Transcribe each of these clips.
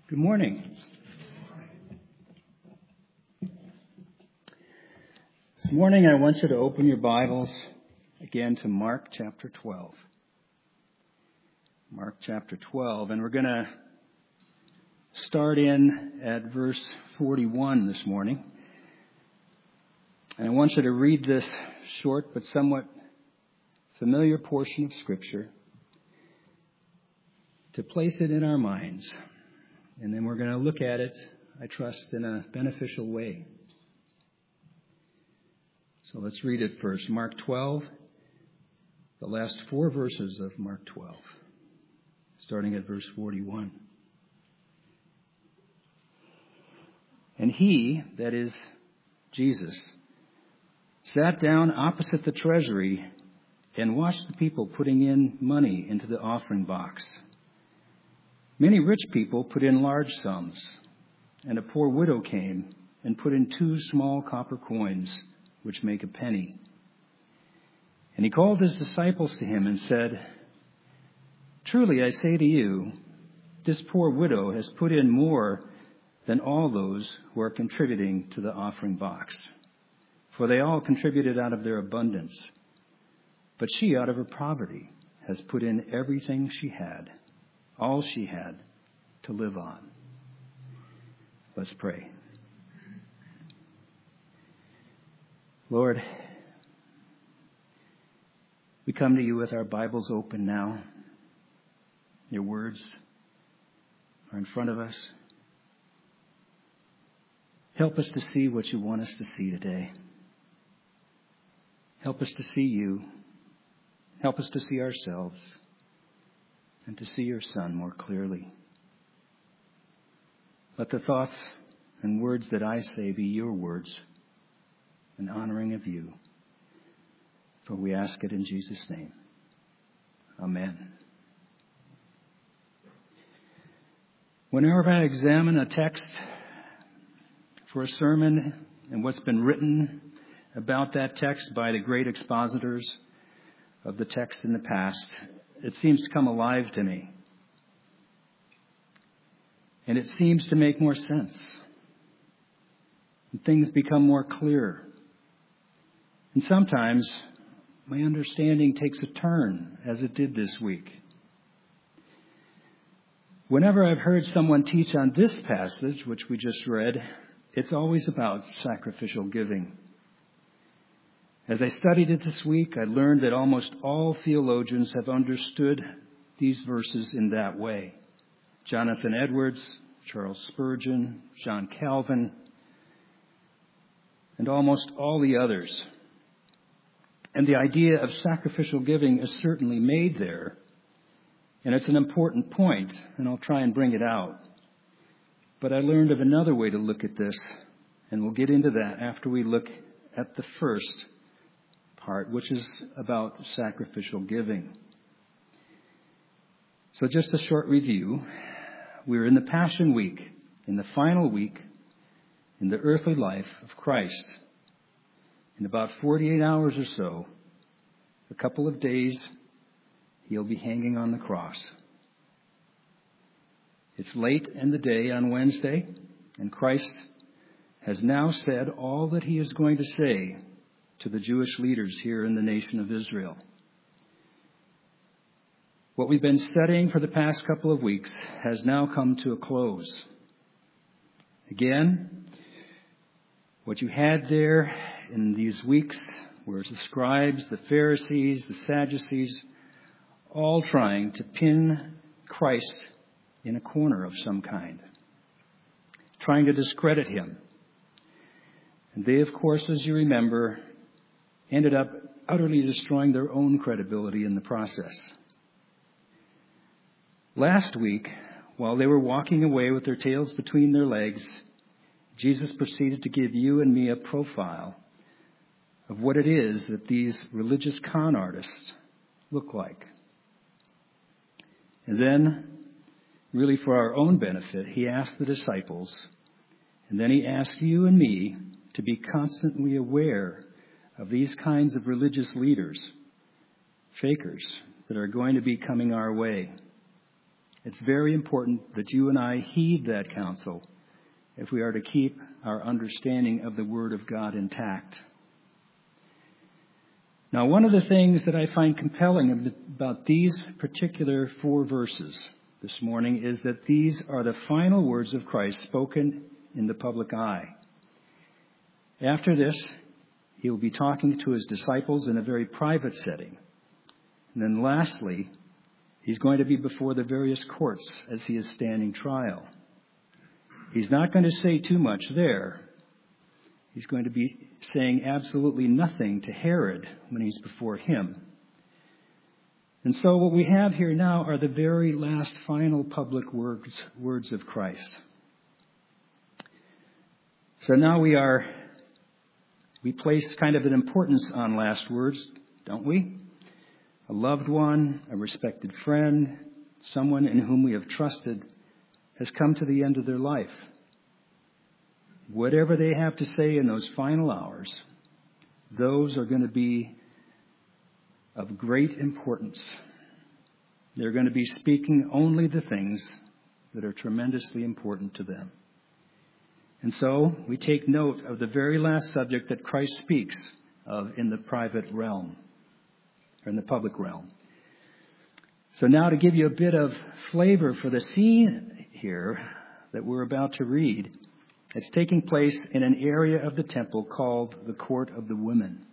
Good morning. This morning I want you to open your Bibles again to Mark chapter 12. Mark chapter 12, and we're going to start in at verse 41 this morning. And I want you to read this short but somewhat familiar portion of Scripture to place it in our minds. And then we're going to look at it, I trust, in a beneficial way. So let's read it first. Mark 12, the last four verses of Mark 12, starting at verse 41. And he, that is Jesus, sat down opposite the treasury and watched the people putting in money into the offering box. Many rich people put in large sums, and a poor widow came and put in 2 small copper coins, which make a penny. And he called his disciples to him and said, "Truly I say to you, this poor widow has put in more than all those who are contributing to the offering box. For they all contributed out of their abundance. But she, out of her poverty, has put in everything she had, all she had to live on." Let's pray. Lord, we come to you with our Bibles open now. Your words are in front of us. Help us to see what you want us to see today. Help us to see you. Help us to see ourselves and to see your Son more clearly. Let the thoughts and words that I say be your words, in honoring of you. For we ask it in Jesus' name. Amen. Whenever I examine a text for a sermon and what's been written about that text by the great expositors of the text in the past, it seems to come alive to me. And it seems to make more sense. And things become more clear. And sometimes my understanding takes a turn, as it did this week. Whenever I've heard someone teach on this passage, which we just read, it's always about sacrificial giving. As I studied it this week, I learned that almost all theologians have understood these verses in that way. Jonathan Edwards, Charles Spurgeon, John Calvin, and almost all the others. And the idea of sacrificial giving is certainly made there. And it's an important point, and I'll try and bring it out. But I learned of another way to look at this, and we'll get into that after we look at the first part, which is about sacrificial giving. So just a short review. We're in the Passion Week, in the final week in the earthly life of Christ. In about 48 hours or so, a couple of days, he'll be hanging on the cross. It's late in the day on Wednesday, and Christ has now said all that he is going to say to the Jewish leaders here in the nation of Israel. What we've been studying for the past couple of weeks has now come to a close. Again, what you had there in these weeks were the scribes, the Pharisees, the Sadducees, all trying to pin Christ in a corner of some kind, trying to discredit him. And they, of course, as you remember, ended up utterly destroying their own credibility in the process. Last week, while they were walking away with their tails between their legs, Jesus proceeded to give you and me a profile of what it is that these religious con artists look like. And then, really for our own benefit, he asked the disciples, and then he asked you and me to be constantly aware of these kinds of religious leaders, fakers, that are going to be coming our way. It's very important that you and I heed that counsel if we are to keep our understanding of the Word of God intact. Now, one of the things that I find compelling about these particular 4 verses this morning is that these are the final words of Christ spoken in the public eye. After this, he will be talking to his disciples in a very private setting. And then lastly, he's going to be before the various courts as he is standing trial. He's not going to say too much there. He's going to be saying absolutely nothing to Herod when he's before him. And so what we have here now are the very last final public words of Christ. So now we place kind of an importance on last words, don't we? A loved one, a respected friend, someone in whom we have trusted has come to the end of their life. Whatever they have to say in those final hours, those are going to be of great importance. They're going to be speaking only the things that are tremendously important to them. And so we take note of the very last subject that Christ speaks of in the private realm, or in the public realm. So now to give you a bit of flavor for the scene here that we're about to read, it's taking place in an area of the temple called the Court of the Women.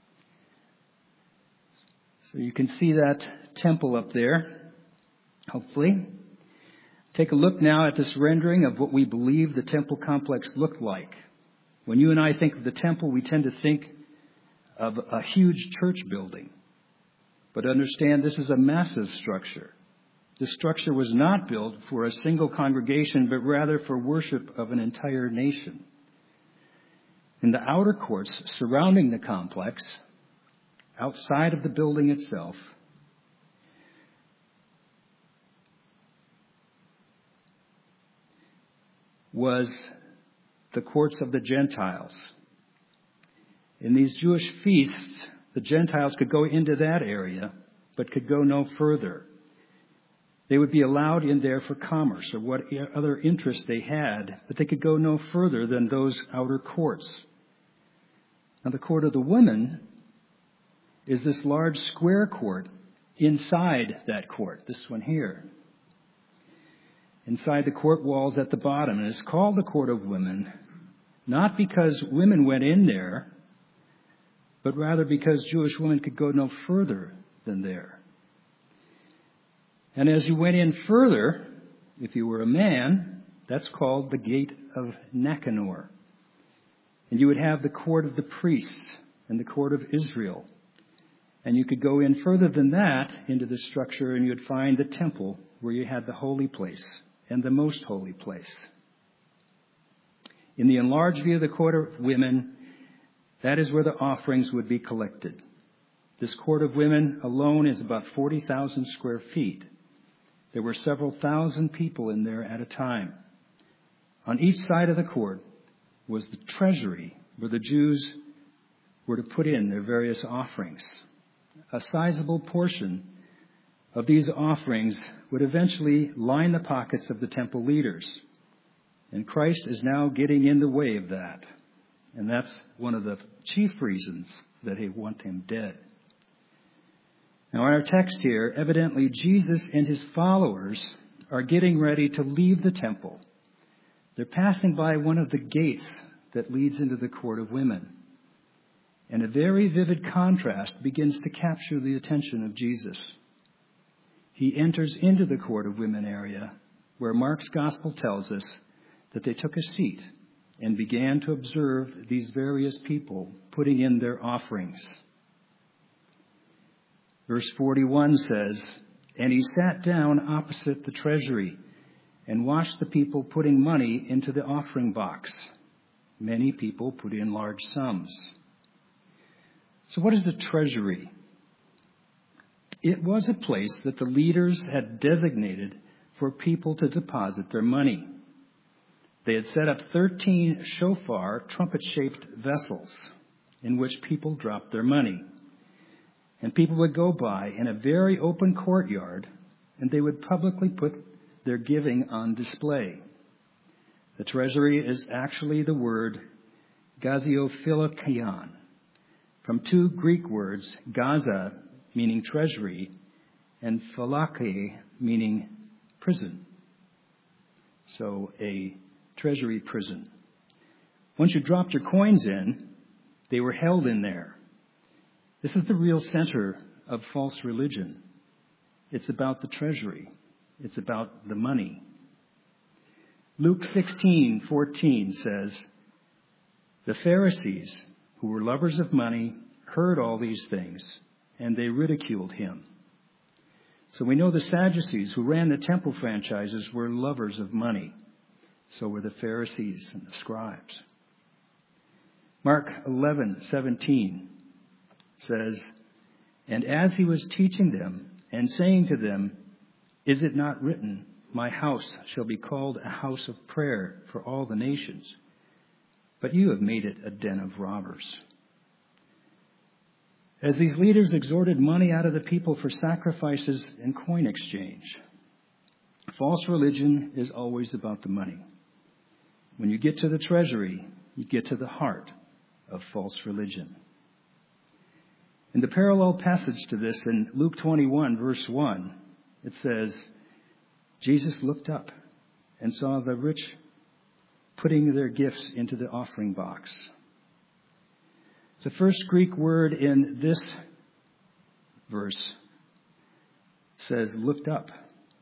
So you can see that temple up there, hopefully. Take a look now at this rendering of what we believe the temple complex looked like. When you and I think of the temple, we tend to think of a huge church building. But understand, this is a massive structure. This structure was not built for a single congregation, but rather for worship of an entire nation. In the outer courts surrounding the complex, outside of the building itself, was the courts of the Gentiles. In these Jewish feasts, the Gentiles could go into that area, but could go no further. They would be allowed in there for commerce or what other interest they had, but they could go no further than those outer courts. Now, the Court of the Women is this large square court inside that court, this one here. Inside the court walls at the bottom. And it's called the Court of Women, not because women went in there, but rather because Jewish women could go no further than there. And as you went in further, if you were a man, that's called the Gate of Nicanor. And you would have the Court of the Priests and the Court of Israel. And you could go in further than that into the structure, and you would find the temple where you had the holy place and the most holy place. In the enlarged view of the Court of Women, that is where the offerings would be collected. This Court of Women alone is about 40,000 square feet. There were several thousand people in there at a time. On each side of the court was the treasury where the Jews were to put in their various offerings. A sizable portion of these offerings would eventually line the pockets of the temple leaders. And Christ is now getting in the way of that. And that's one of the chief reasons that they want him dead. Now, in our text here, evidently Jesus and his followers are getting ready to leave the temple. They're passing by one of the gates that leads into the Court of Women. And a very vivid contrast begins to capture the attention of Jesus. He enters into the Court of Women area, where Mark's Gospel tells us that they took a seat and began to observe these various people putting in their offerings. Verse 41 says, "And he sat down opposite the treasury and watched the people putting money into the offering box. Many people put in large sums." So what is the treasury? It was a place that the leaders had designated for people to deposit their money. They had set up 13 shofar, trumpet-shaped vessels in which people dropped their money. And people would go by in a very open courtyard, and they would publicly put their giving on display. The treasury is actually the word gaziophilokion, from two Greek words, Gaza, meaning treasury, and philake, meaning prison. So a treasury prison. Once you dropped your coins in, they were held in there. This is the real center of false religion. It's about the treasury. It's about the money. Luke 16:14 says, "The Pharisees, who were lovers of money, heard all these things, and they ridiculed him." So we know the Sadducees, who ran the temple franchises, were lovers of money. So were the Pharisees and the scribes. Mark 11:17 says, "And as he was teaching them and saying to them, 'Is it not written, my house shall be called a house of prayer for all the nations? But you have made it a den of robbers.'" As these leaders extorted money out of the people for sacrifices and coin exchange, false religion is always about the money. When you get to the treasury, you get to the heart of false religion. In the parallel passage to this in Luke 21, verse 1, it says, "Jesus looked up and saw the rich putting their gifts into the offering box." The first Greek word in this verse says looked up.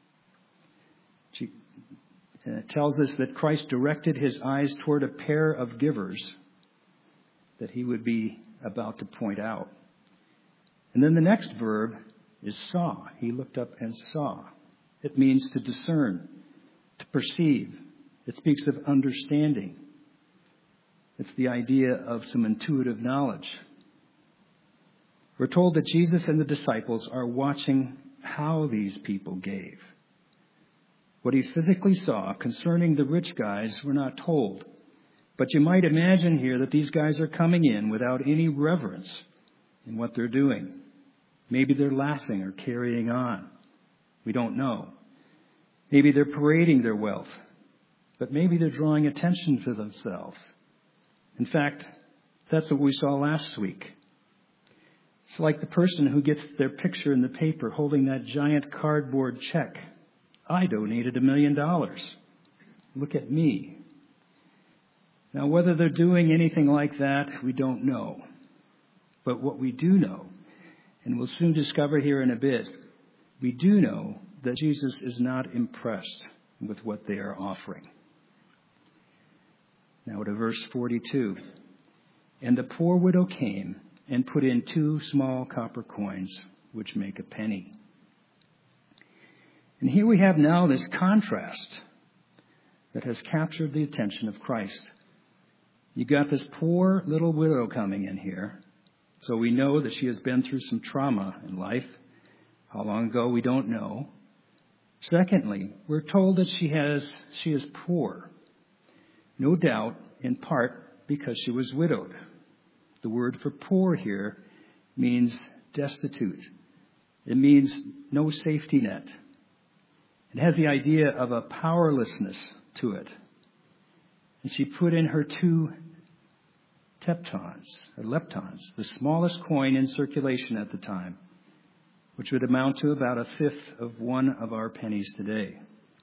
It tells us that Christ directed his eyes toward a pair of givers that he would be about to point out. And then the next verb is saw. He looked up and saw. It means to discern, to perceive. It speaks of understanding. It's the idea of some intuitive knowledge. We're told that Jesus and the disciples are watching how these people gave. What he physically saw concerning the rich guys, we're not told. But you might imagine here that these guys are coming in without any reverence in what they're doing. Maybe they're laughing or carrying on. We don't know. Maybe they're parading their wealth. But maybe they're drawing attention to themselves. In fact, that's what we saw last week. It's like the person who gets their picture in the paper holding that giant cardboard check. "I donated $1 million. Look at me." Now, whether they're doing anything like that, we don't know. But what we do know, and we'll soon discover here in a bit, we do know that Jesus is not impressed with what they are offering. Now to verse 42. "And the poor widow came and put in 2 small copper coins, which make a penny." And here we have now this contrast that has captured the attention of Christ. You got this poor little widow coming in here. So we know that she has been through some trauma in life. How long ago, we don't know. Secondly, we're told that she is poor. No doubt, in part, because she was widowed. The word for poor here means destitute. It means no safety net. It has the idea of a powerlessness to it. And she put in her 2 leptons, the smallest coin in circulation at the time, which would amount to about 1/5 of one of our pennies today.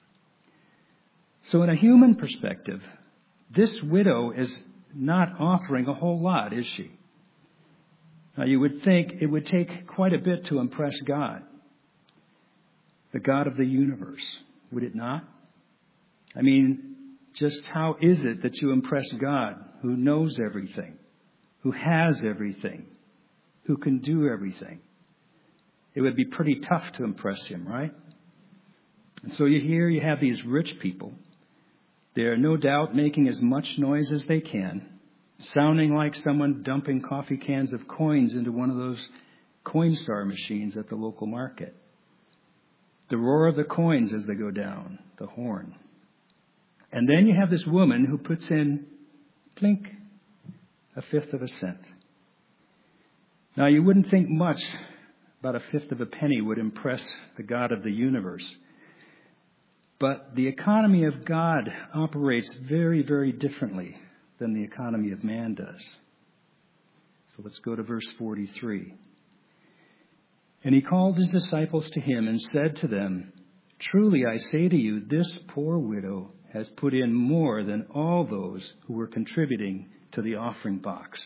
So in a human perspective, this widow is not offering a whole lot, is she? Now you would think it would take quite a bit to impress God, the God of the universe, would it not? I mean, just how is it that you impress God, who knows everything, who has everything, who can do everything? It would be pretty tough to impress him, right? And so you have these rich people. They're no doubt making as much noise as they can, sounding like someone dumping coffee cans of coins into one of those Coinstar machines at the local market. The roar of the coins as they go down, the horn. And then you have this woman who puts in, plink, 1/5 of a cent. Now you wouldn't think much about 1/5 of a penny would impress the God of the universe. But the economy of God operates very, very differently than the economy of man does. So let's go to verse 43. And he called his disciples to him and said to them, "Truly I say to you, this poor widow has put in more than all those who were contributing to the offering box."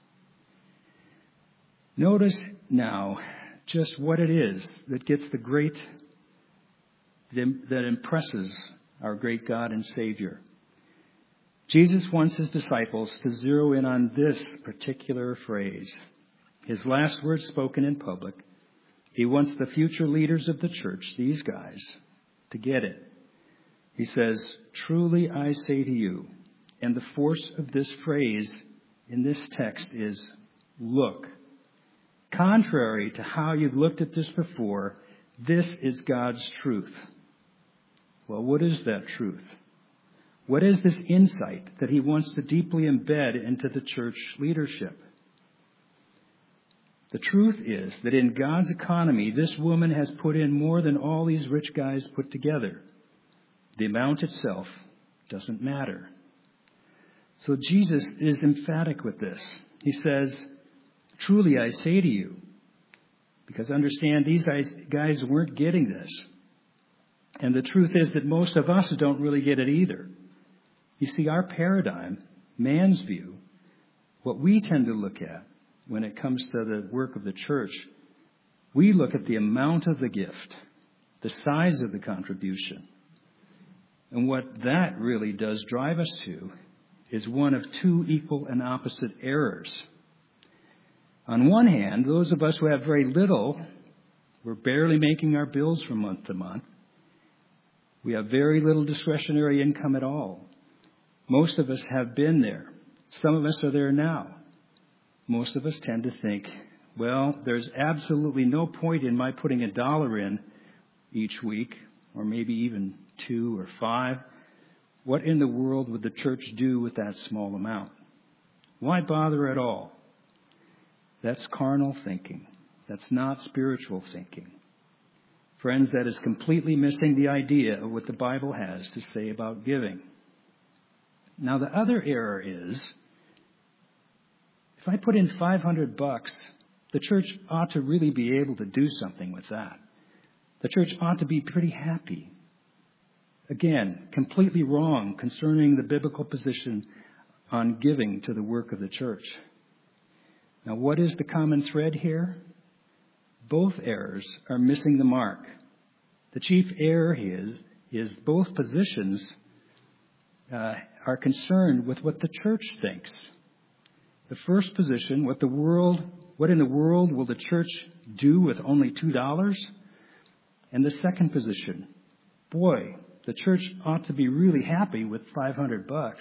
Notice now just what it is that gets that impresses our great God and Savior. Jesus wants his disciples to zero in on this particular phrase, his last words spoken in public. He wants the future leaders of the church, these guys, to get it. He says, "Truly I say to you," and the force of this phrase in this text is, look. Contrary to how you've looked at this before, this is God's truth. Well, what is that truth? What is this insight that he wants to deeply embed into the church leadership? The truth is that in God's economy, this woman has put in more than all these rich guys put together. The amount itself doesn't matter. So Jesus is emphatic with this. He says, "Truly I say to you," because understand, these guys weren't getting this. And the truth is that most of us don't really get it either. You see, our paradigm, man's view, what we tend to look at when it comes to the work of the church, we look at the amount of the gift, the size of the contribution. And what that really does drive us to is one of two equal and opposite errors. On one hand, those of us who have very little, we're barely making our bills from month to month. We have very little discretionary income at all. Most of us have been there. Some of us are there now. Most of us tend to think, well, there's absolutely no point in my putting $1 in each week, or maybe even 2 or 5. What in the world would the church do with that small amount? Why bother at all? That's carnal thinking. That's not spiritual thinking. Friends, that is completely missing the idea of what the Bible has to say about giving. Now, the other error is, if I put in $500, the church ought to really be able to do something with that. The church ought to be pretty happy. Again, completely wrong concerning the biblical position on giving to the work of the church. Now, what is the common thread here? Both errors are missing the mark. The chief error is both positions are concerned with what the church thinks. The first position, what in the world will the church do with only $2? And the second position, boy, the church ought to be really happy with $500.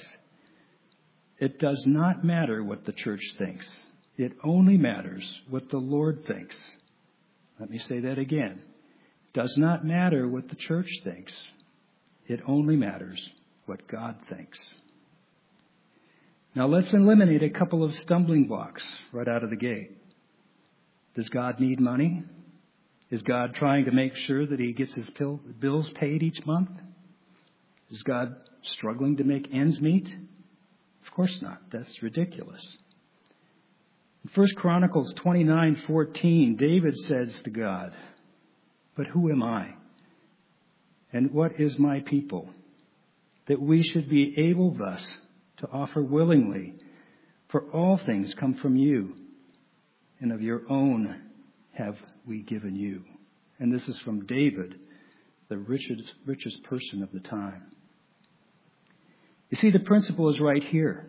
It does not matter what the church thinks. It only matters what the Lord thinks. Let me say that again. It does not matter what the church thinks. It only matters what God thinks. Now let's eliminate a couple of stumbling blocks right out of the gate. Does God need money? Is God trying to make sure that he gets his bills paid each month? Is God struggling to make ends meet? Of course not. That's ridiculous. In 1 Chronicles 29:14, David says to God, "But who am I? And what is my people? That we should be able thus to offer willingly, for all things come from you, and of your own have we given you." And this is from David, the richest person of the time. You see, the principle is right here.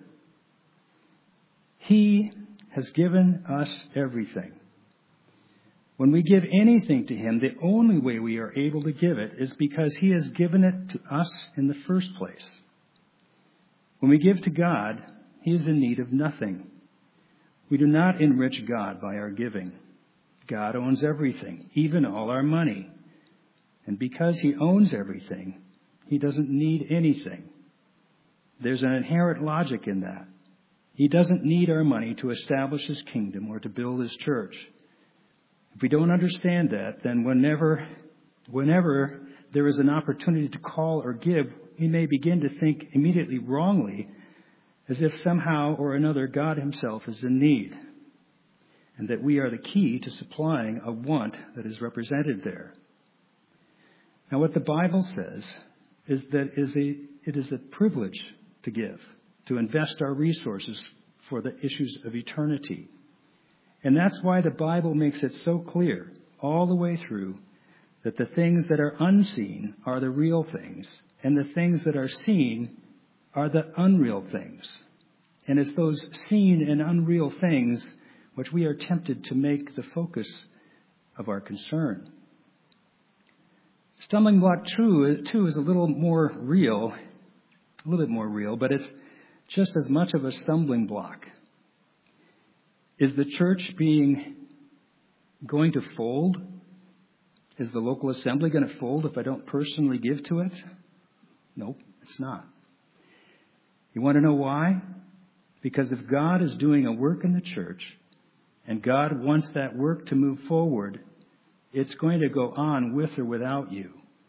He has given us everything. When we give anything to him, the only way we are able to give it is because he has given it to us in the first place. When we give to God, he is in need of nothing. We do not enrich God by our giving. God owns everything, even all our money. And because he owns everything, he doesn't need anything. There's an inherent logic in that. He doesn't need our money to establish his kingdom or to build his church. If we don't understand that, then whenever there is an opportunity to call or give, we may begin to think immediately wrongly, as if somehow or another God himself is in need, and that we are the key to supplying a want that is represented there. Now, what the Bible says is that it is a privilege to give, to invest our resources for the issues of eternity. And that's why the Bible makes it so clear all the way through that the things that are unseen are the real things, and the things that are seen are the unreal things. And it's those seen and unreal things which we are tempted to make the focus of our concern. Stumbling block 2 is a little bit more real, but it's just as much of a stumbling block. Is the church going to fold? Is the local assembly going to fold if I don't personally give to it? Nope, it's not. You want to know why? Because if God is doing a work in the church, and God wants that work to move forward, it's going to go on with or without you.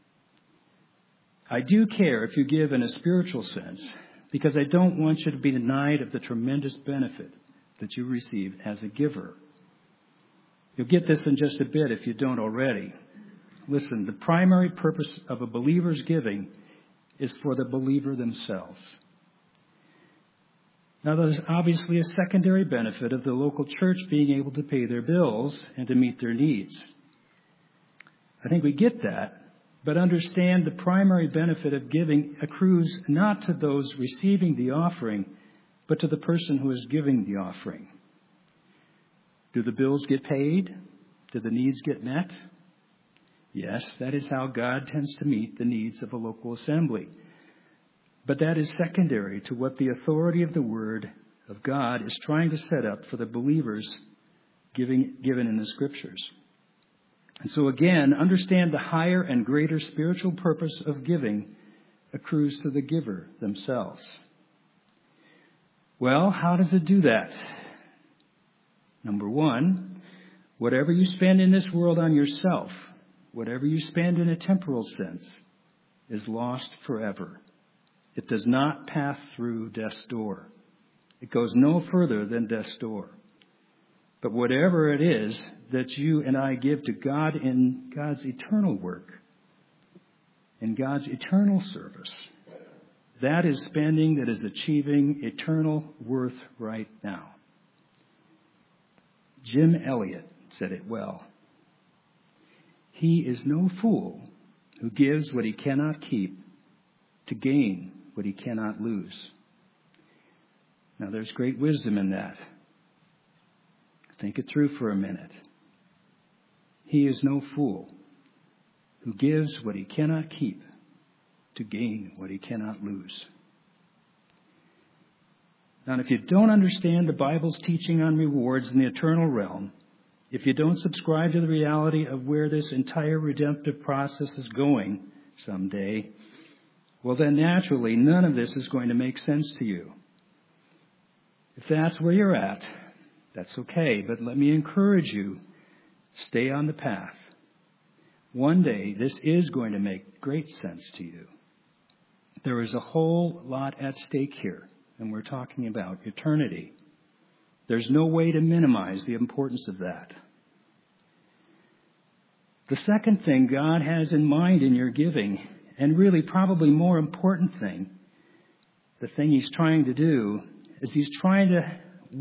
I do care if you give in a spiritual sense, because I don't want you to be denied of the tremendous benefit that you receive as a giver. You'll get this in just a bit if you don't already. Listen, the primary purpose of a believer's giving is for the believer themselves. Now, there's obviously a secondary benefit of the local church being able to pay their bills and to meet their needs. I think we get that, but understand the primary benefit of giving accrues not to those receiving the offering, but to the person who is giving the offering. Do the bills get paid? Do the needs get met? Yes, that is how God tends to meet the needs of a local assembly. But that is secondary to what the authority of the Word of God is trying to set up for the believers given in the Scriptures. And so again, understand the higher and greater spiritual purpose of giving accrues to the giver themselves. Well, how does it do that? Number one, whatever you spend in this world on yourself, whatever you spend in a temporal sense, is lost forever. It does not pass through death's door. It goes no further than death's door. But whatever it is that you and I give to God in God's eternal work, in God's eternal service, that is spending that is achieving eternal worth right now. Jim Elliot said it well. He is no fool who gives what he cannot keep to gain what he cannot lose. Now, there's great wisdom in that. Think it through for a minute. He is no fool who gives what he cannot keep to gain what he cannot lose. Now, if you don't understand the Bible's teaching on rewards in the eternal realm, if you don't subscribe to the reality of where this entire redemptive process is going someday, well, then naturally, none of this is going to make sense to you. If that's where you're at, that's okay, but let me encourage you, stay on the path. One day, this is going to make great sense to you. There is a whole lot at stake here, and we're talking about eternity. There's no way to minimize the importance of that. The second thing God has in mind in your giving, and really probably more important thing, the thing he's trying to do, is he's trying to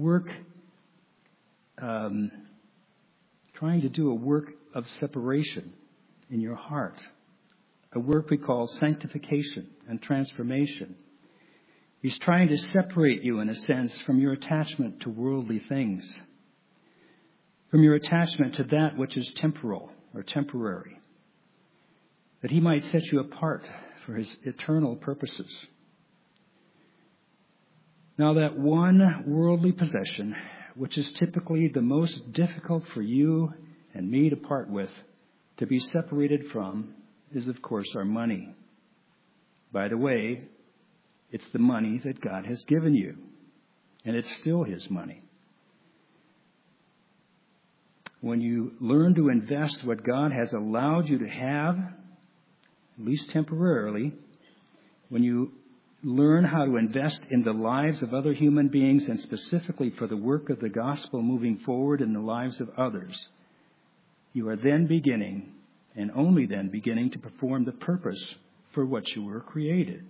do a work of separation in your heart, a work we call sanctification and transformation. He's trying to separate you, in a sense, from your attachment to worldly things, from your attachment to that which is temporal or temporary, that he might set you apart for his eternal purposes. Now, that one worldly possession, which is typically the most difficult for you and me to part with, to be separated from, is, of course, our money. By the way, it's the money that God has given you, and it's still his money. When you learn to invest what God has allowed you to have, at least temporarily, when you learn how to invest in the lives of other human beings and specifically for the work of the gospel moving forward in the lives of others, you are then beginning, and only then beginning, to perform the purpose for which you were created.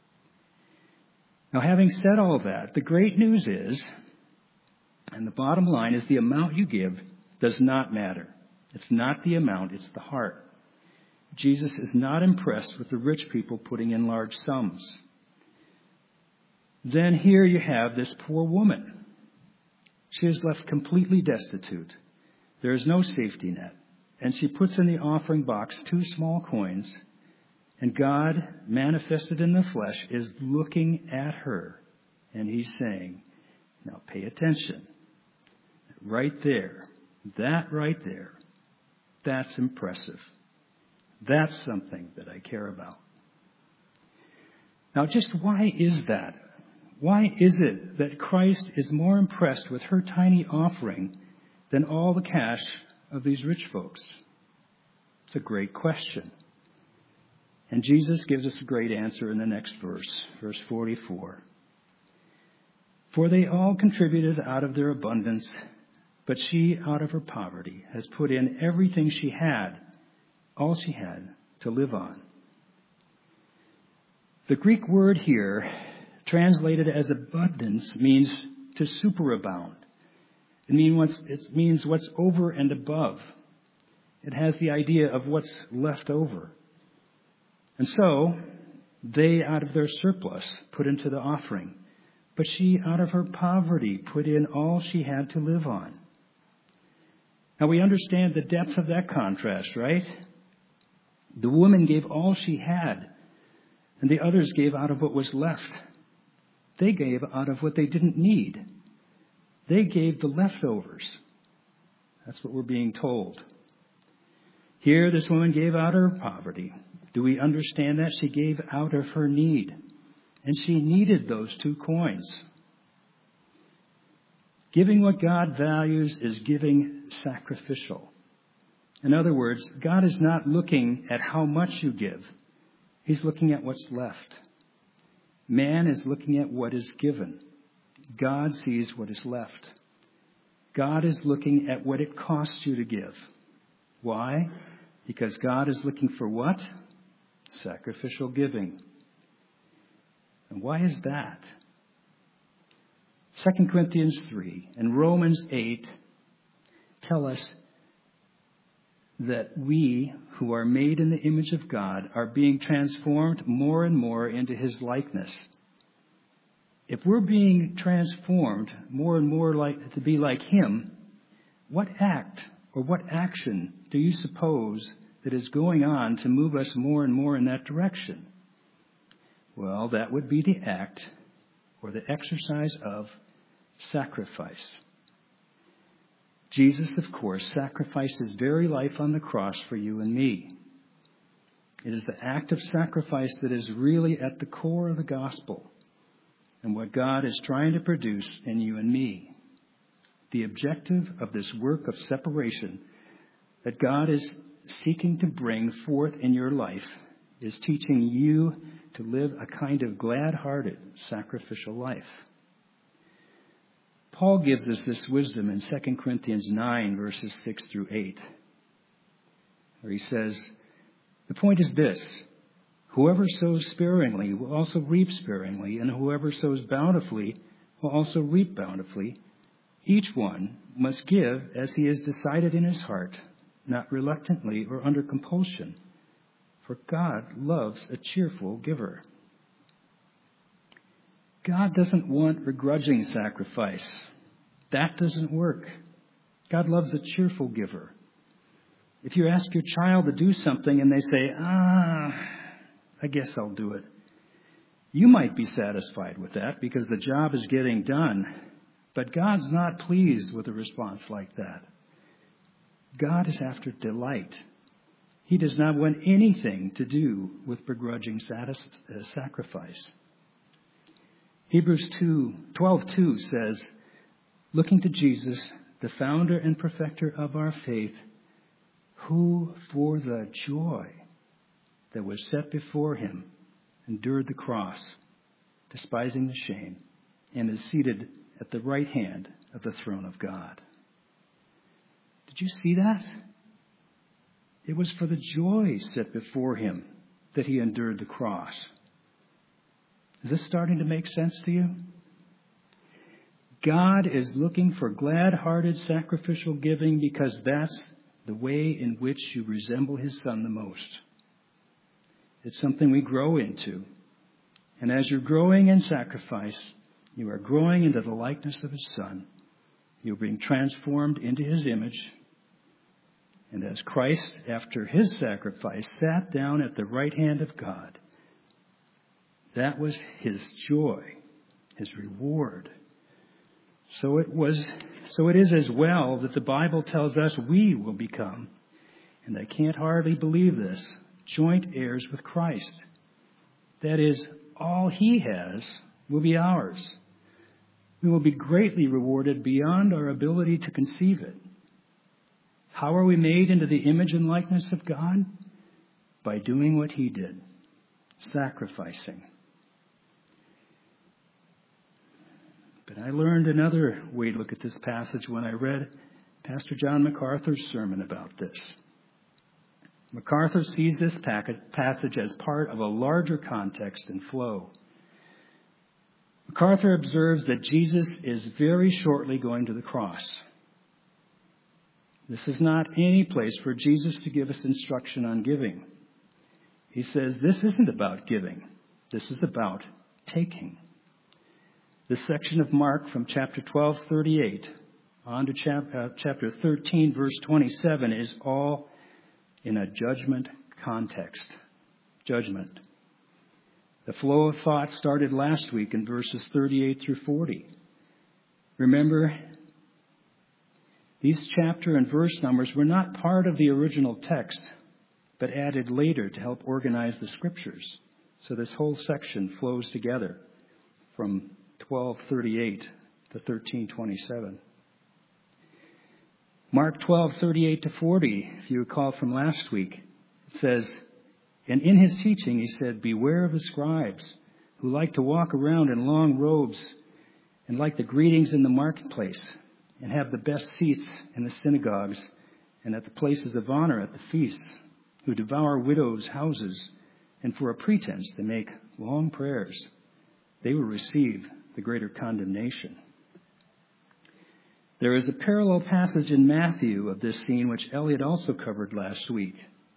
Now, having said all that, the great news is, and the bottom line is, the amount you give does not matter. It's not the amount, it's the heart. Jesus is not impressed with the rich people putting in large sums. Then here you have this poor woman. She is left completely destitute. There is no safety net. And she puts in the offering box 2 small coins. And God, manifested in the flesh, is looking at her. And he's saying, now pay attention. Right there. That right there. That's impressive. That's something that I care about. Now, just why is that? Why is it that Christ is more impressed with her tiny offering than all the cash of these rich folks? It's a great question. And Jesus gives us a great answer in the next verse, verse 44. For they all contributed out of their abundance, but she out of her poverty has put in everything she had, all she had to live on. The Greek word here, translated as abundance, means to superabound. It means what's over and above. It has the idea of what's left over. And so, they out of their surplus put into the offering, but she out of her poverty put in all she had to live on. Now we understand the depth of that contrast, right? The woman gave all she had, and the others gave out of what was left. They gave out of what they didn't need. They gave the leftovers. That's what we're being told. Here, this woman gave out her poverty. Do we understand that? She gave out of her need. And she needed those 2 coins. Giving what God values is giving sacrificial. In other words, God is not looking at how much you give. He's looking at what's left. Man is looking at what is given. God sees what is left. God is looking at what it costs you to give. Why? Because God is looking for what? Sacrificial giving. And why is that? 2 Corinthians 3 and Romans 8 tell us that we who are made in the image of God are being transformed more and more into his likeness. If we're being transformed more and more to be like him, what act or what action do you suppose that is going on to move us more and more in that direction? Well, that would be the act or the exercise of sacrifice. Jesus, of course, sacrificed his very life on the cross for you and me. It is the act of sacrifice that is really at the core of the gospel and what God is trying to produce in you and me. The objective of this work of separation that God is seeking to bring forth in your life is teaching you to live a kind of glad-hearted, sacrificial life. Paul gives us this wisdom in 2 Corinthians 9, verses 6 through 8, where he says, the point is this: whoever sows sparingly will also reap sparingly, and whoever sows bountifully will also reap bountifully. Each one must give as he has decided in his heart, not reluctantly or under compulsion, for God loves a cheerful giver. God doesn't want begrudging sacrifice. That doesn't work. God loves a cheerful giver. If you ask your child to do something and they say, I guess I'll do it, you might be satisfied with that because the job is getting done. But God's not pleased with a response like that. God is after delight. He does not want anything to do with begrudging sacrifice. Hebrews 12:2 says, looking to Jesus, the founder and perfecter of our faith, who for the joy that was set before him endured the cross, despising the shame, and is seated at the right hand of the throne of God. Did you see that? It was for the joy set before him that he endured the cross. Is this starting to make sense to you? God is looking for glad-hearted sacrificial giving because that's the way in which you resemble his Son the most. It's something we grow into. And as you're growing in sacrifice, you are growing into the likeness of his Son. You're being transformed into his image. And as Christ, after his sacrifice, sat down at the right hand of God, that was his joy, his reward. So it is as well that the Bible tells us we will become, and I can't hardly believe this, joint heirs with Christ. That is, all he has will be ours. We will be greatly rewarded beyond our ability to conceive it. How are we made into the image and likeness of God? By doing what he did, sacrificing. But I learned another way to look at this passage when I read Pastor John MacArthur's sermon about this. MacArthur sees this passage as part of a larger context and flow. MacArthur observes that Jesus is very shortly going to the cross. This is not any place for Jesus to give us instruction on giving. He says this isn't about giving. This is about taking. This section of Mark from chapter 12:38 on to chapter 13, verse 27 is all in a judgment context. Judgment. The flow of thought started last week in verses 38 through 40. Remember, these chapter and verse numbers were not part of the original text, but added later to help organize the scriptures. So this whole section flows together from 12:38 to 13:27. Mark 12:38 to 40, if you recall from last week, it says, and in his teaching he said, beware of the scribes who like to walk around in long robes and like the greetings in the marketplace and have the best seats in the synagogues and at the places of honor at the feasts, who devour widows' houses and for a pretense they make long prayers. They will receive the greater condemnation. There is a parallel passage in Matthew of this scene which Elliot also covered last week.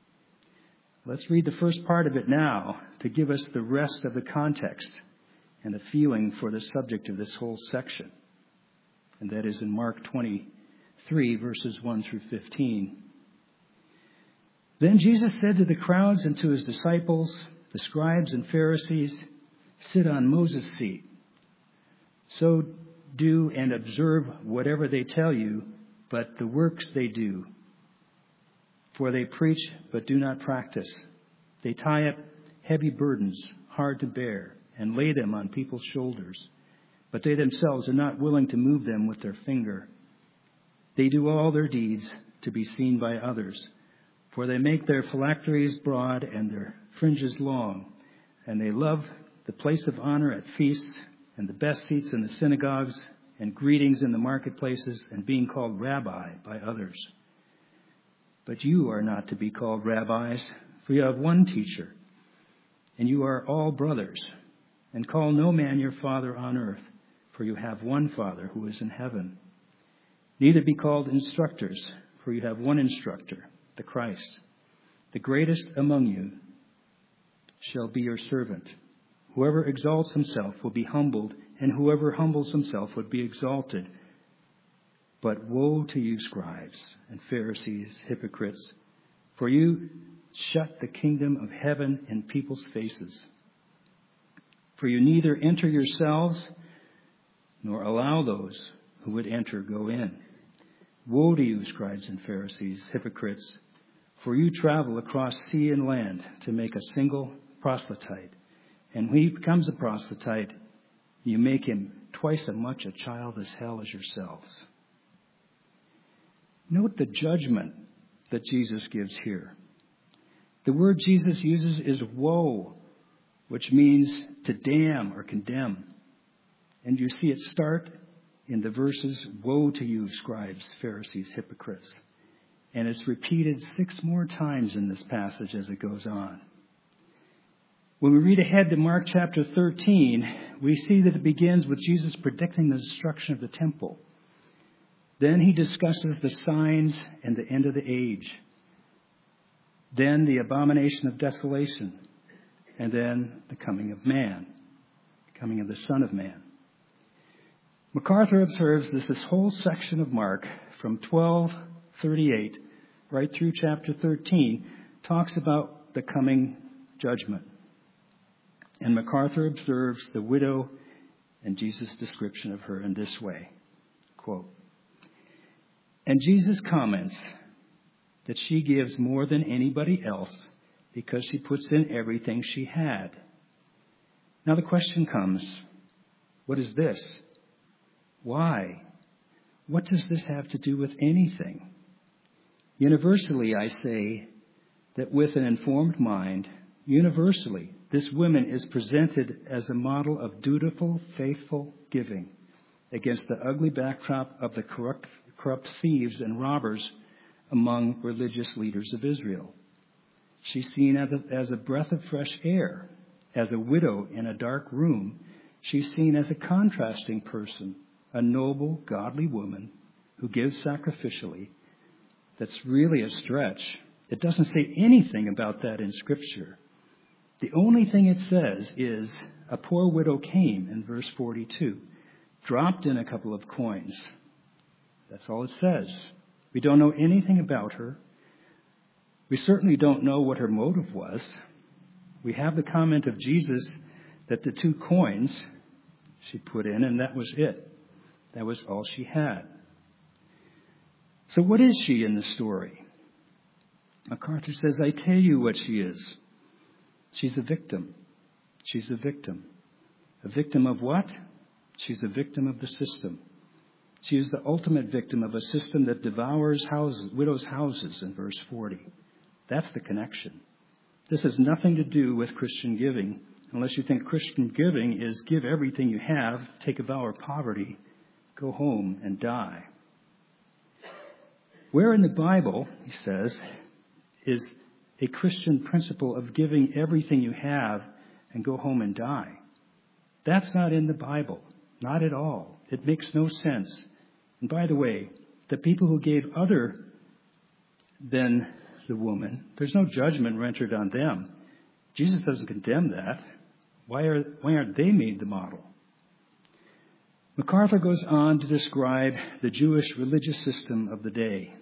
Let's read the first part of it now to give us the rest of the context and the feeling for the subject of this whole section. And that is in Mark 23, verses 1 through 15. Then Jesus said to the crowds and to his disciples, the scribes and Pharisees, sit on Moses' seat. So do and observe whatever they tell you, but the works they do. For they preach, but do not practice. They tie up heavy burdens, hard to bear, and lay them on people's shoulders. But they themselves are not willing to move them with their finger. They do all their deeds to be seen by others. For they make their phylacteries broad and their fringes long. And they love the place of honor at feasts and the best seats in the synagogues and greetings in the marketplaces and being called rabbi by others. But you are not to be called rabbis, for you have one teacher, and you are all brothers. And call no man your father on earth, for you have one Father who is in heaven. Neither be called instructors, for you have one instructor, the Christ. The greatest among you shall be your servant. Whoever exalts himself will be humbled, and whoever humbles himself would be exalted. But woe to you, scribes and Pharisees, hypocrites, for you shut the kingdom of heaven in people's faces. For you neither enter yourselves, nor allow those who would enter go in. Woe to you, scribes and Pharisees, hypocrites, for you travel across sea and land to make a single proselyte. And when he becomes a proselyte, you make him twice as much a child as hell as yourselves. Note the judgment that Jesus gives here. The word Jesus uses is woe, which means to damn or condemn. And you see it start in the verses, woe to you, scribes, Pharisees, hypocrites. And it's repeated 6 more times in this passage as it goes on. When we read ahead to Mark chapter 13, we see that it begins with Jesus predicting the destruction of the temple. Then he discusses the signs and the end of the age. Then the abomination of desolation. And then the coming of man, coming of the Son of Man. MacArthur observes this whole section of Mark from 12:38 right through chapter 13 talks about the coming judgment. And MacArthur observes the widow and Jesus' description of her in this way, quote, "And Jesus comments that she gives more than anybody else because she puts in everything she had. Now the question comes, what is this? Why? What does this have to do with anything? Universally, I say that with an informed mind, universally, this woman is presented as a model of dutiful, faithful giving against the ugly backdrop of the corrupt thieves and robbers among religious leaders of Israel. She's seen as a breath of fresh air. As a widow in a dark room, she's seen as a contrasting person, a noble, godly woman who gives sacrificially. That's really a stretch. It doesn't say anything about that in Scripture. The only thing it says is a poor widow came in verse 42, dropped in a couple of coins. That's all it says. We don't know anything about her. We certainly don't know what her motive was. We have the comment of Jesus that the 2 coins she put in, and that was it. That was all she had. So what is she in the story? MacArthur says, I tell you what she is. She's a victim. She's a victim. A victim of what? She's a victim of the system. She is the ultimate victim of a system that devours houses, widows' houses in verse 40. That's the connection. This has nothing to do with Christian giving, unless you think Christian giving is give everything you have, take a vow of poverty, go home and die. Where in the Bible, he says, is a Christian principle of giving everything you have and go home and die? That's not in the Bible. Not at all. It makes no sense. And by the way, the people who gave other than the woman, there's no judgment rendered on them. Jesus doesn't condemn that. Why aren't they made the model? MacArthur goes on to describe the Jewish religious system of the day.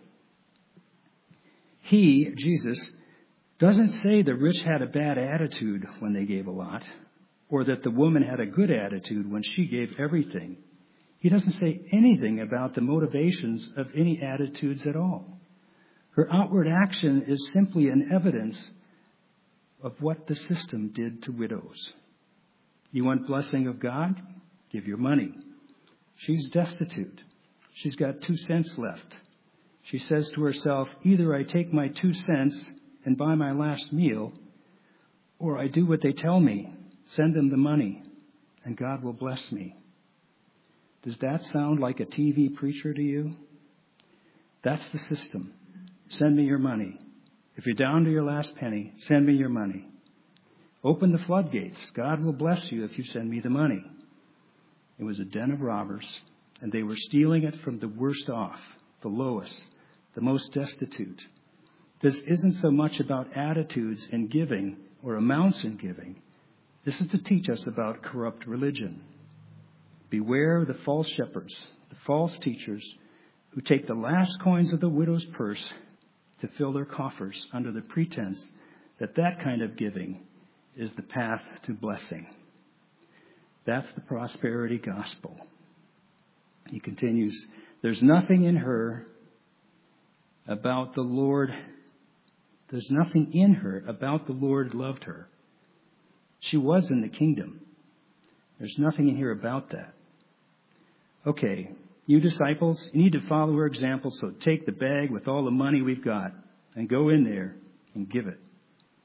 He, Jesus, doesn't say the rich had a bad attitude when they gave a lot, or that the woman had a good attitude when she gave everything. He doesn't say anything about the motivations of any attitudes at all. Her outward action is simply an evidence of what the system did to widows. You want blessing of God? Give your money. She's destitute. She's got 2 cents left. She says to herself, either I take my 2 cents and buy my last meal, or I do what they tell me, send them the money, and God will bless me. Does that sound like a TV preacher to you? That's the system. Send me your money. If you're down to your last penny, send me your money. Open the floodgates. God will bless you if you send me the money. It was a den of robbers, and they were stealing it from the worst off, the lowest, the most destitute. This isn't so much about attitudes in giving or amounts in giving. This is to teach us about corrupt religion. Beware the false shepherds, the false teachers who take the last coins of the widow's purse to fill their coffers under the pretense that that kind of giving is the path to blessing. That's the prosperity gospel. He continues, there's nothing in her about the Lord. There's nothing in her about the Lord loved her. She was in the kingdom. There's nothing in here about that. Okay, you disciples, you need to follow her example, so take the bag with all the money we've got and go in there and give it.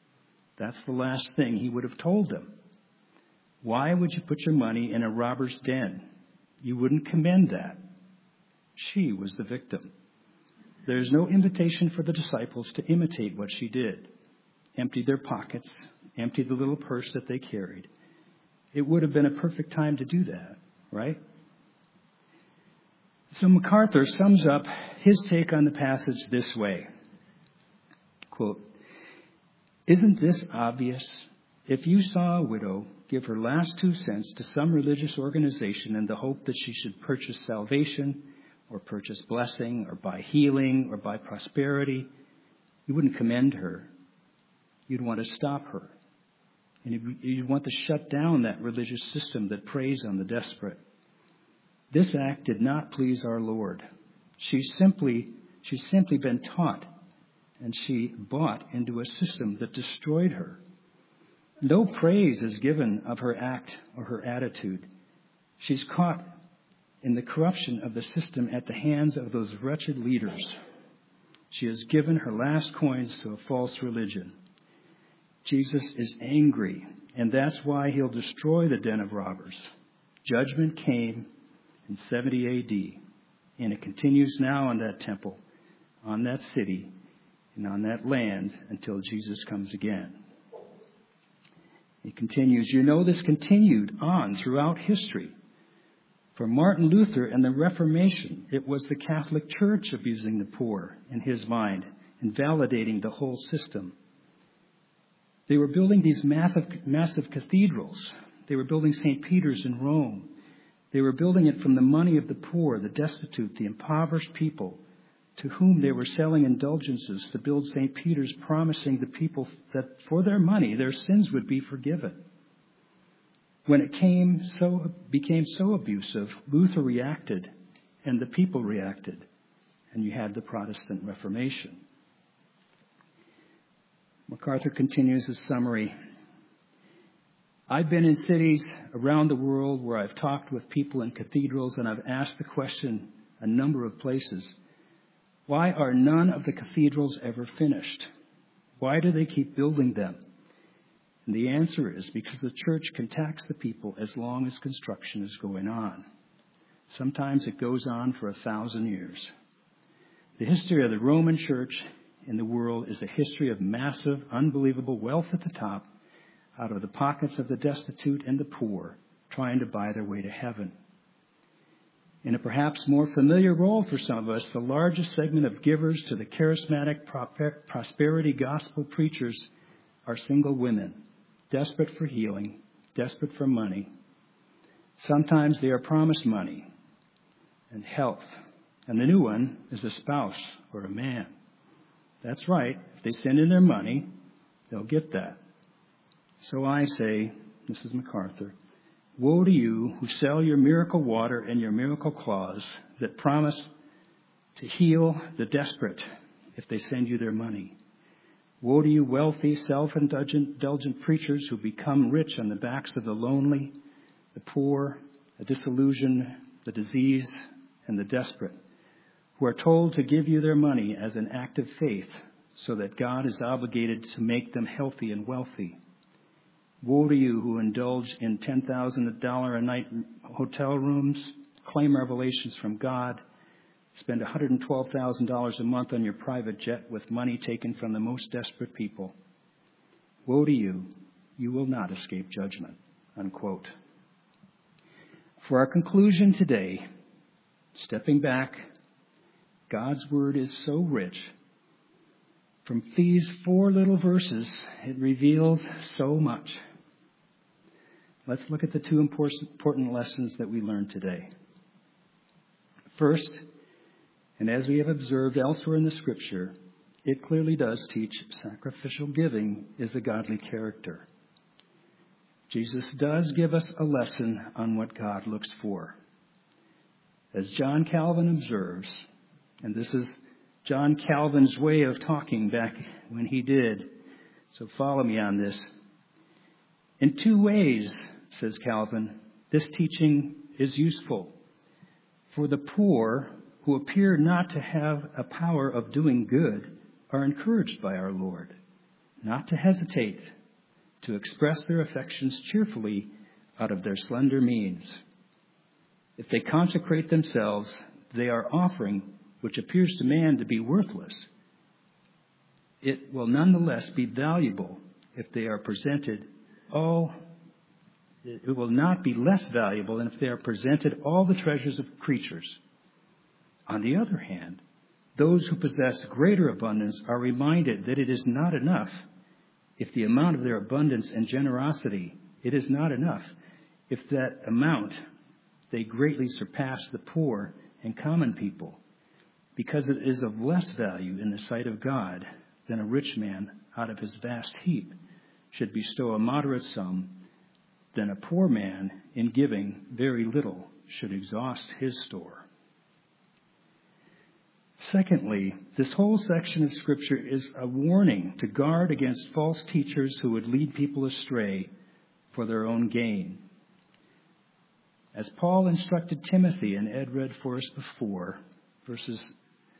That's the last thing he would have told them. Why would you put your money in a robber's den? You wouldn't commend that. She was the victim. There's no invitation for the disciples to imitate what she did. Empty their pockets, empty the little purse that they carried. It would have been a perfect time to do that, right? So MacArthur sums up his take on the passage this way. Quote, "Isn't this obvious? If you saw a widow give her last 2 cents to some religious organization in the hope that she should purchase salvation or purchase blessing or buy healing or buy prosperity, you wouldn't commend her. You'd want to stop her. And you'd want to shut down that religious system that preys on the desperate. This act did not please our Lord. She's simply been taught, and she bought into a system that destroyed her. No praise is given of her act or her attitude. She's caught in the corruption of the system at the hands of those wretched leaders. She has given her last coins to a false religion. Jesus is angry, and that's why he'll destroy the den of robbers. Judgment came in 70 A.D., and it continues now on that temple, on that city, and on that land until Jesus comes again." He continues, "You know this continued on throughout history. For Martin Luther and the Reformation, it was the Catholic Church abusing the poor in his mind and validating the whole system. They were building these massive cathedrals. They were building St. Peter's in Rome. They were building it from the money of the poor, the destitute, the impoverished people, to whom they were selling indulgences to build St. Peter's, promising the people that for their money, their sins would be forgiven. When it became so abusive, Luther reacted, and the people reacted, and you had the Protestant Reformation." MacArthur continues his summary. "I've been in cities around the world where I've talked with people in cathedrals, and I've asked the question a number of places. Why are none of the cathedrals ever finished? Why do they keep building them? And the answer is because the church can tax the people as long as construction is going on. Sometimes it goes on for 1,000 years. The history of the Roman Church in the world is a history of massive, unbelievable wealth at the top, out of the pockets of the destitute and the poor, trying to buy their way to heaven. In a perhaps more familiar role for some of us, the largest segment of givers to the charismatic prosperity gospel preachers are single women, desperate for healing, desperate for money. Sometimes they are promised money and health, and the new one is a spouse or a man. That's right. If they send in their money, they'll get that. So I say," this is MacArthur, "woe to you who sell your miracle water and your miracle claws that promise to heal the desperate if they send you their money. Woe to you wealthy, self-indulgent preachers who become rich on the backs of the lonely, the poor, the disillusioned, the diseased, and the desperate, who are told to give you their money as an act of faith so that God is obligated to make them healthy and wealthy. Woe to you who indulge in $10,000 a night hotel rooms, claim revelations from God, spend $112,000 a month on your private jet with money taken from the most desperate people. Woe to you, you will not escape judgment." Unquote. For our conclusion today, stepping back, God's word is so rich. From these 4 little verses, it reveals so much. Let's look at the 2 important lessons that we learned today. First, and as we have observed elsewhere in the Scripture, it clearly does teach sacrificial giving is a godly character. Jesus does give us a lesson on what God looks for. As John Calvin observes, and this is John Calvin's way of talking back when he did, so follow me on this. "In 2 ways," says Calvin, "this teaching is useful. For the poor, who appear not to have a power of doing good, are encouraged by our Lord not to hesitate to express their affections cheerfully out of their slender means. If they consecrate themselves, they are offering which appears to man to be worthless. It will nonetheless be valuable if they are presented it will not be less valuable than if they are presented all the treasures of creatures. On the other hand, those who possess greater abundance are reminded that it is not enough. If the amount of their abundance and generosity, it is not enough. If that amount, they greatly surpass the poor and common people, because it is of less value in the sight of God than a rich man out of his vast heap should bestow a moderate sum, than a poor man in giving very little should exhaust his store. Secondly, this whole section of Scripture is a warning to guard against false teachers who would lead people astray for their own gain. As Paul instructed Timothy, and Ed read for us before, verses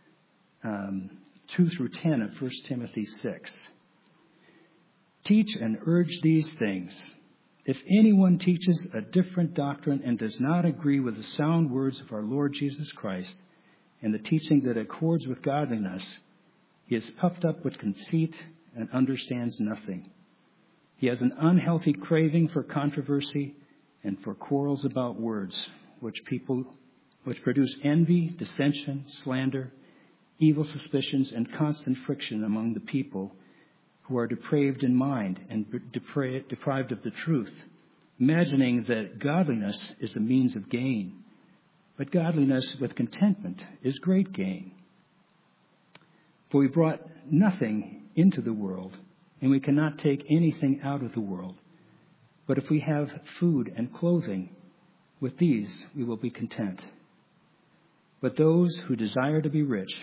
2 through 10 of 1 Timothy 6. Teach and urge these things. If anyone teaches a different doctrine and does not agree with the sound words of our Lord Jesus Christ and the teaching that accords with godliness, he is puffed up with conceit and understands nothing. He has an unhealthy craving for controversy and for quarrels about words, which produce envy, dissension, slander, evil suspicions, and constant friction among the people who are depraved in mind and deprived of the truth, imagining that godliness is a means of gain. But godliness with contentment is great gain. For we brought nothing into the world, and we cannot take anything out of the world. But if we have food and clothing, with these we will be content. But those who desire to be rich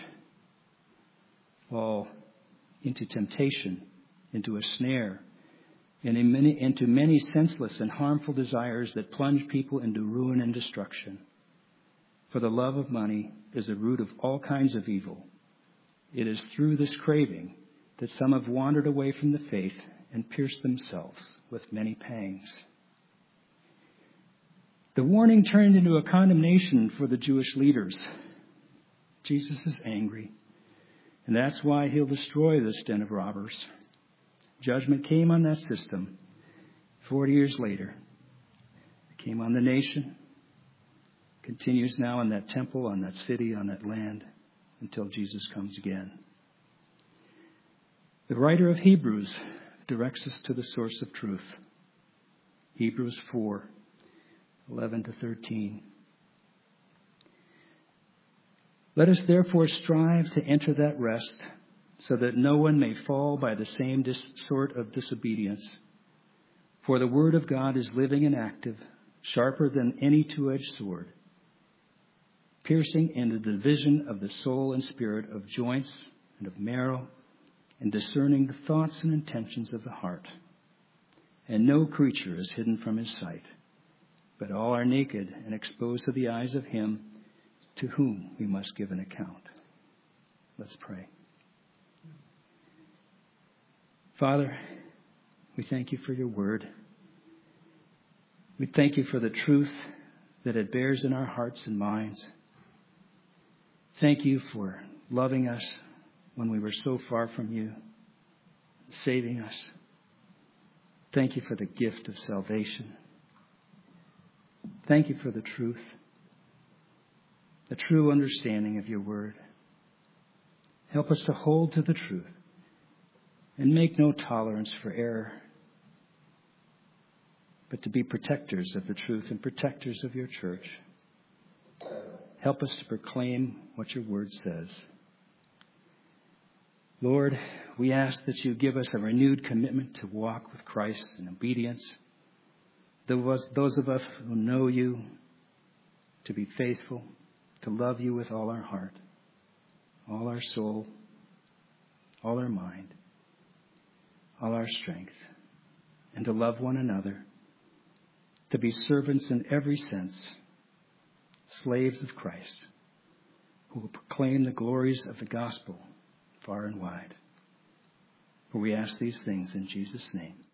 fall into temptation, into a snare, and into many senseless and harmful desires that plunge people into ruin and destruction. For the love of money is the root of all kinds of evil. It is through this craving that some have wandered away from the faith and pierced themselves with many pangs. The warning turned into a condemnation for the Jewish leaders. Jesus is angry, and that's why he'll destroy this den of robbers. Judgment came on that system 40 years later. It came on the nation, continues now on that temple, on that city, on that land, until Jesus comes again. The writer of Hebrews directs us to the source of truth. Hebrews 4:11 to 13. Let us therefore strive to enter that rest, so that no one may fall by the same sort of disobedience. For the word of God is living and active, sharper than any two-edged sword, piercing into the division of the soul and spirit, of joints and of marrow, and discerning the thoughts and intentions of the heart. And no creature is hidden from his sight, but all are naked and exposed to the eyes of him to whom we must give an account. Let's pray. Father, we thank you for your word. We thank you for the truth that it bears in our hearts and minds. Thank you for loving us when we were so far from you, saving us. Thank you for the gift of salvation. Thank you for the truth, the true understanding of your word. Help us to hold to the truth and make no tolerance for error, but to be protectors of the truth and protectors of your church. Help us to proclaim what your word says. Lord, we ask that you give us a renewed commitment to walk with Christ in obedience. Those of us who know you, to be faithful, to love you with all our heart, all our soul, all our mind, all our strength, and to love one another, to be servants in every sense, slaves of Christ, who will proclaim the glories of the gospel far and wide. For we ask these things in Jesus' name.